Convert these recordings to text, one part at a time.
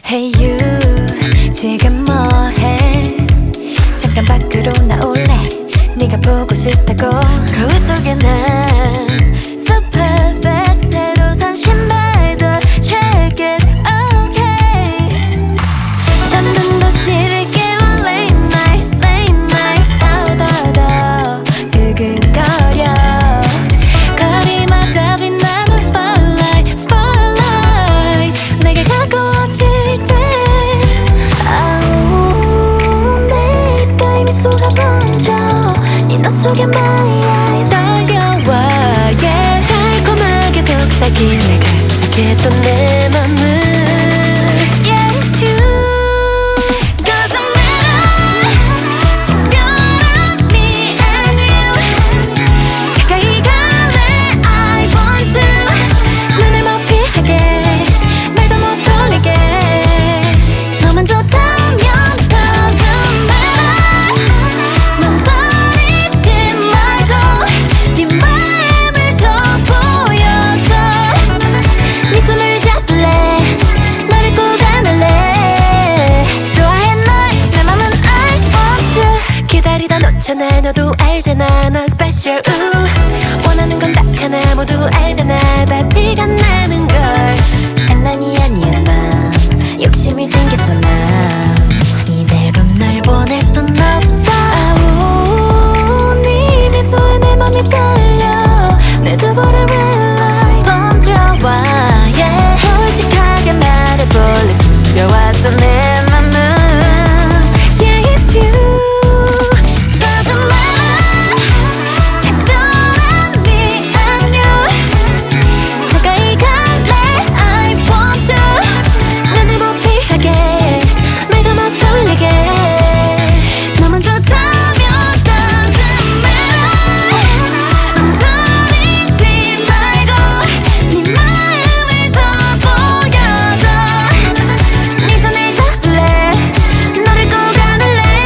Hey you 지금 뭐해? 잠깐 밖으로 나올래? 네가 보고 싶다고. 거울 속에 난 So perfect 새로 산 신발도 Check it okay. 잠든 도시를 깨워 Late night 더더더 두근거려. 거리마다 빛나는 Spotlight 내게 가까워질 때 내 입가에 미소가 번져. 네 눈 속에 my eyes 떨려와 yeah. 달콤하게 속삭이네 가득했던 내 맘은 Yeah it's you. Doesn't matter 특별한 me and you. 가까이 갈래 I want to. 눈을 못 피하게 말도 못 돌리게 너만 좋다면 Doesn't matter. 망설이지 말고 네 마음을 더 보여줘. 네 손을 잡을래 너를 꼭 안을래. 좋아해 널 내 맘은 I want you. 기다리다 놓잖아 너도 알잖아 넌 special 원하는 건 딱 하나 모두 알잖아 다 티가 나는 걸. 장난이 아니야 난 욕심이 생겼어 난 이대로 널 보낼 순 없어. 네 미소에 내 맘이 떨려. 내 두 볼의 red light 번져와 yeah. 솔직하게 말해볼래 숨겨왔던 내 맘은 Yeah it's you. Doesn't matter 특별한 me and you. 가까이 갈래 I want to. 눈을 못 피하게 말도 못 돌리게 너만 좋다면 Doesn't matter. 망설이지 말고 네 마음을 더 보여줘. 네 손을 잡을래 너를 꼭 안을래.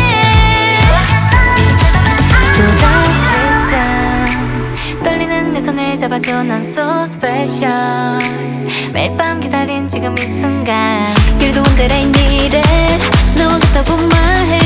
So 세상 떨리는 내 손을 잡아줘 난 so special. 매일 밤 기다린 지금 이 순간. You're the one that I needed. 너와 같다고 말해